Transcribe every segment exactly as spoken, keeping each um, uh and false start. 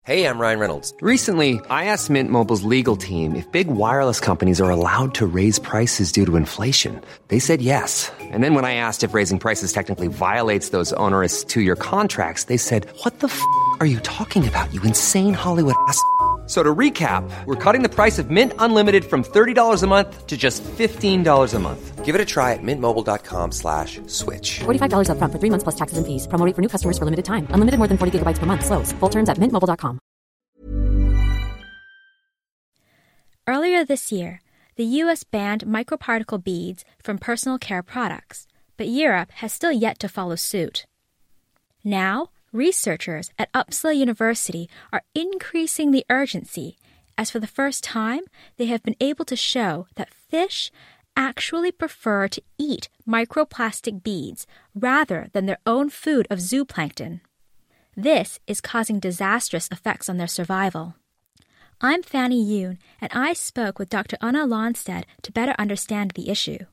Hey, I'm Ryan Reynolds. Recently, I asked Mint Mobile's legal team if big wireless companies are allowed to raise prices due to inflation. They said yes. And then when I asked if raising prices technically violates those onerous two-year contracts, they said, what the f*** are you talking about, you insane Hollywood ass f- So to recap, we're cutting the price of Mint Unlimited from thirty dollars a month to just fifteen dollars a month. Give it a try at mintmobile.com slash switch. forty-five dollars up front for three months plus taxes and fees. Promo rate for new customers for limited time. Unlimited more than forty gigabytes per month. Slows full terms at mint mobile dot com. Earlier this year, the U S banned microparticle beads from personal care products, but Europe has still yet to follow suit. Now, researchers at Uppsala University are increasing the urgency, as for the first time, they have been able to show that fish actually prefer to eat microplastic beads rather than their own food of zooplankton. This is causing disastrous effects on their survival. I'm Fanny Yoon, and I spoke with Doctor Anna Lonstedt to better understand the issue.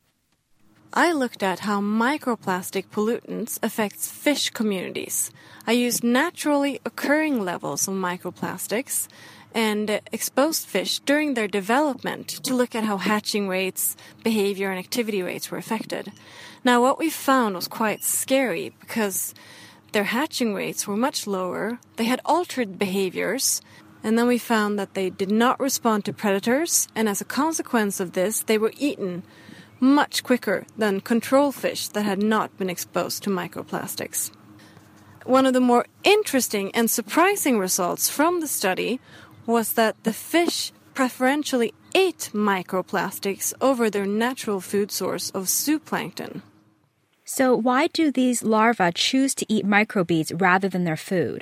I looked at how microplastic pollutants affects fish communities. I used naturally occurring levels of microplastics and exposed fish during their development to look at how hatching rates, behavior, and activity rates were affected. Now, what we found was quite scary because their hatching rates were much lower, they had altered behaviors, and then we found that they did not respond to predators, and as a consequence of this, they were eaten much quicker than control fish that had not been exposed to microplastics. One of the more interesting and surprising results from the study was that the fish preferentially ate microplastics over their natural food source of zooplankton. So why do these larvae choose to eat microbeads rather than their food?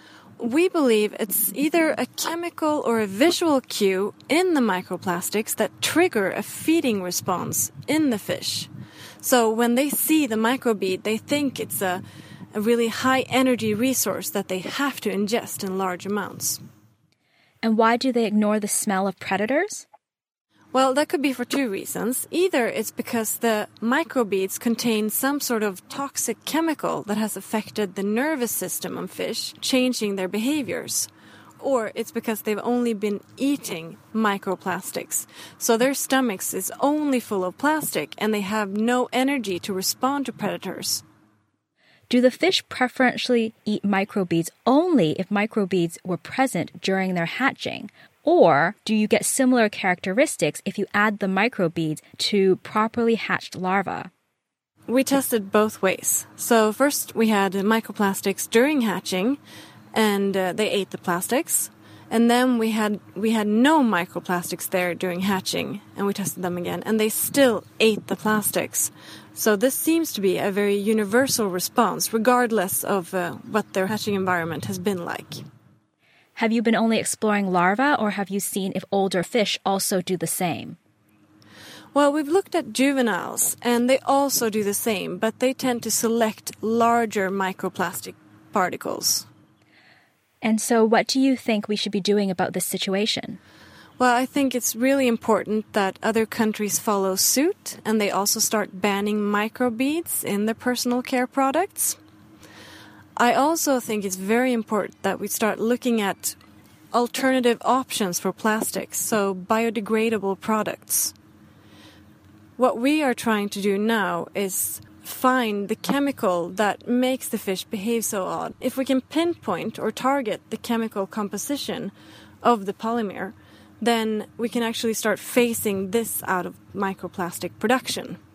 We believe it's either a chemical or a visual cue in the microplastics that trigger a feeding response in the fish. So when they see the microbead, they think it's a, a really high energy resource that they have to ingest in large amounts. And why do they ignore the smell of predators? Well, that could be for two reasons. Either it's because the microbeads contain some sort of toxic chemical that has affected the nervous system of fish, changing their behaviors. Or it's because they've only been eating microplastics. So their stomachs is only full of plastic and they have no energy to respond to predators. Do the fish preferentially eat microbeads only if microbeads were present during their hatching? Or do you get similar characteristics if you add the microbeads to properly hatched larvae? We tested both ways. So first we had microplastics during hatching, and uh, they ate the plastics. And then we had we had no microplastics there during hatching, and we tested them again, and they still ate the plastics. So this seems to be a very universal response, regardless of uh, what their hatching environment has been like. Have you been only exploring larvae, or have you seen if older fish also do the same? Well, we've looked at juveniles, and they also do the same, but they tend to select larger microplastic particles. And so what do you think we should be doing about this situation? Well, I think it's really important that other countries follow suit, and they also start banning microbeads in their personal care products. I also think it's very important that we start looking at alternative options for plastics, so biodegradable products. What we are trying to do now is find the chemical that makes the fish behave so odd. If we can pinpoint or target the chemical composition of the polymer, then we can actually start phasing this out of microplastic production.